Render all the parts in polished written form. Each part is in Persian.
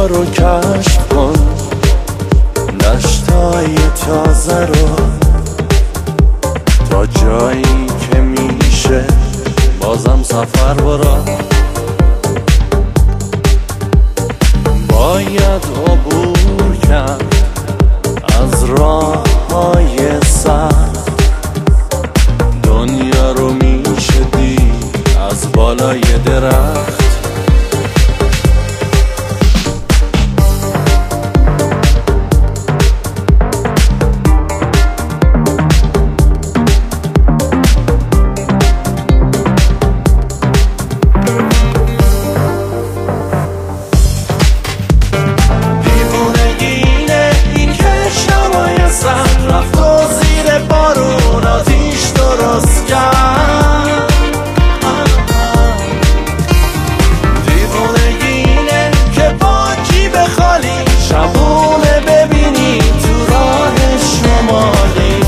رو کشف کن، دشتای تازه رو، تا جایی که میشه بازم سفر برا. باید عبور کرد از راه‌های سخت، دنیا رو میشه دید از بالای درخت. رفت و زیر بارون آتیش درست کرد. دیوونگینه که با جیب خالی شبونه ببینی تو راه شمالی.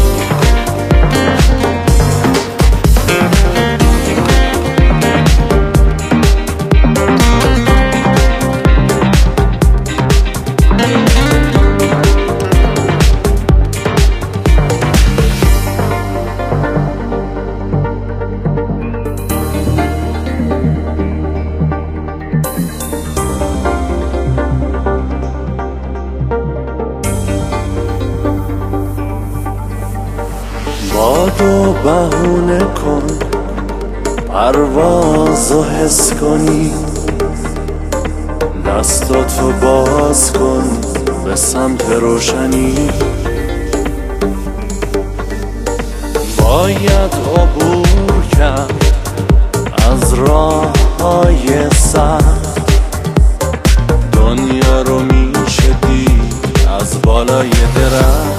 بادو بهونه کن، پروازو حس کنی، دستاتو باز کن به سمت روشنی. باید عبور کرد از راه‌های سخت، دنیا رو میشه دید از بالای درخت.